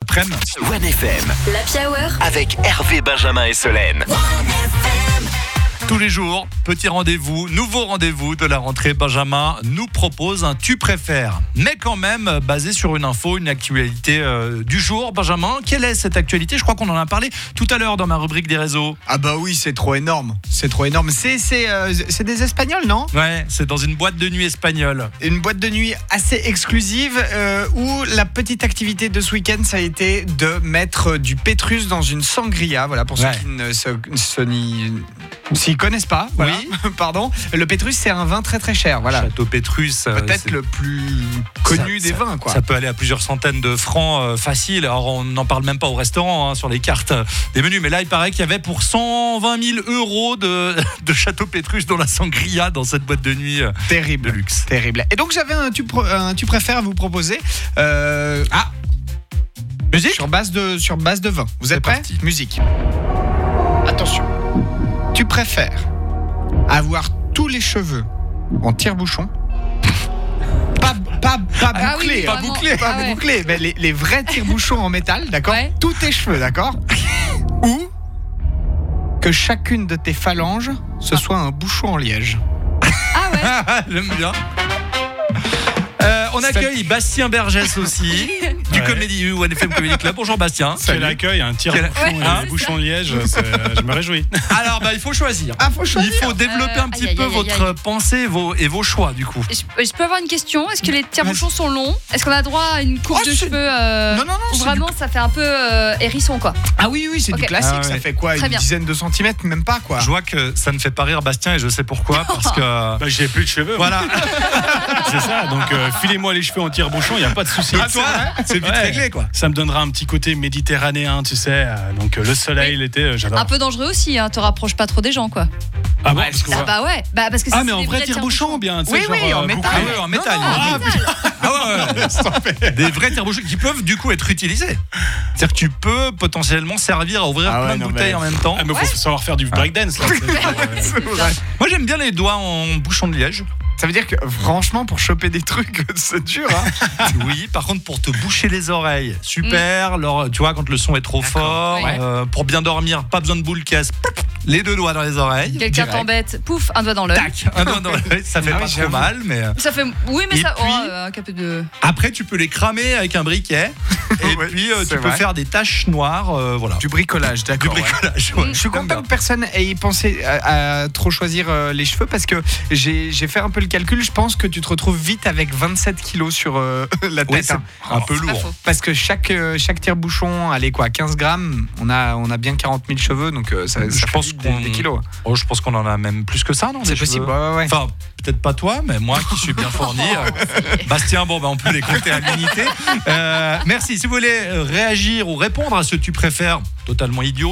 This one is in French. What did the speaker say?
après-midi. 1FM, l'Happy Hour avec Hervé, Benjamin et Solène. Tous les jours, petit rendez-vous, nouveau rendez-vous de la rentrée. Benjamin nous propose un tu préfères, mais quand même basé sur une info, une actualité du jour. Benjamin, quelle est cette actualité ? Je crois qu'on en a parlé tout à l'heure dans ma rubrique des réseaux. Ah bah oui, c'est trop énorme. C'est des Espagnols, non ? Ouais, c'est dans une boîte de nuit espagnole. Une boîte de nuit assez exclusive où la petite activité de ce week-end, ça a été de mettre du pétrus dans une sangria. Voilà, pour ceux qui ne s'y connaissent pas. Voilà. Oui, pardon. Le pétrus, c'est un vin très très cher. Voilà. Château Pétrus. Peut-être c'est le plus connu des vins, quoi. Ça peut aller à plusieurs centaines de francs facile. Alors on n'en parle même pas au restaurant sur les cartes des menus. Mais là, il paraît qu'il y avait pour 120 000 euros de Château Pétrus dans la sangria dans cette boîte de nuit terrible, de luxe. Terrible. Et donc j'avais un tu préfères à vous proposer. Musique sur base de vin. Vous êtes prêts ? Parti. Musique. Attention. Tu préfères avoir tous les cheveux en tire-bouchon, pas bouclés, pas bouclés, mais les vrais tire-bouchons en métal, d'accord ? Ouais. Tous tes cheveux, d'accord ? Ou que chacune de tes phalanges ce soit un bouchon en liège. Ah ouais. J'aime bien. On accueille Bastien Bergès aussi du Comédie 1FM Comedy Club. Bonjour Bastien. Quel accueil, un tire-bouchon et des bouchons de liège, je me réjouis. Alors il faut choisir. Il faut développer un petit peu votre pensée et vos choix du coup. Je peux avoir une question ? Est-ce que les tire-bouchons sont longs ? Est-ce qu'on a droit à une coupe de cheveux Non, ou vraiment ça fait un peu hérisson quoi ? Ah oui, c'est du classique. Ah ouais. Ça fait quoi ? Très Une bien. dizaine de centimètres, même pas quoi. Je vois que ça ne fait pas rire Bastien et je sais pourquoi parce que J'ai plus de cheveux. voilà. C'est ça, donc filez-moi les cheveux en tire-bouchon, il n'y a pas de souci. À toi, c'est vite réglé quoi. Ça me donnera un petit côté méditerranéen, tu sais. Donc le soleil, l'été, j'adore. Un peu dangereux aussi, te rapproche pas trop des gens quoi. Ah bon, Ouais, parce que Ah bah ouais, parce que ah c'est mais en des vrai vrais tire-bouchon, bien. Tu sais, Oui, genre, en métal. Ah ouais, en métal. Ouais. Des vrais tire-bouchons qui peuvent du coup être utilisés. C'est-à-dire que tu peux potentiellement servir à ouvrir plein de bouteilles en même temps. Ah mais faut savoir faire du breakdance là. Moi j'aime bien les doigts en bouchon de liège. Ça veut dire que franchement, pour choper des trucs, c'est dur. Hein. Oui, par contre pour te boucher les oreilles, super. Alors, tu vois quand le son est trop fort, ouais. pour bien dormir, pas besoin de boule caisse. Les deux doigts dans les oreilles. Quelqu'un direct. t'embête, pouf, un doigt dans l'œil. Tac, un doigt dans l'œil. Ça fait pas trop j'avoue. mal, mais Ça fait oui mais Et ça puis- un peu de après tu peux les cramer avec un briquet. Et Ouais, puis c'est tu peux vrai. faire des taches noires, voilà. Du bricolage, Du d'accord. ouais. bricolage. Ouais. Je suis content que personne ait pensé à trop choisir les cheveux parce que j'ai fait un peu le calcul. Je pense que tu te retrouves vite avec 27 kilos sur la Oui, tête. c'est hein. un peu c'est pas lourd. faux. Parce que chaque tire-bouchon, allez quoi, 15 grammes, on a bien 40 000 cheveux, donc ça Je fait pense vite qu'on- des kilos. Oh, je pense qu'on en a même plus que ça, non C'est des possible, cheveux ouais. Enfin, peut-être pas toi, mais moi qui suis bien fourni. Bastien, on peut les compter à l'unité. Merci. Si vous voulez réagir ou répondre à ce tu préfères totalement idiot,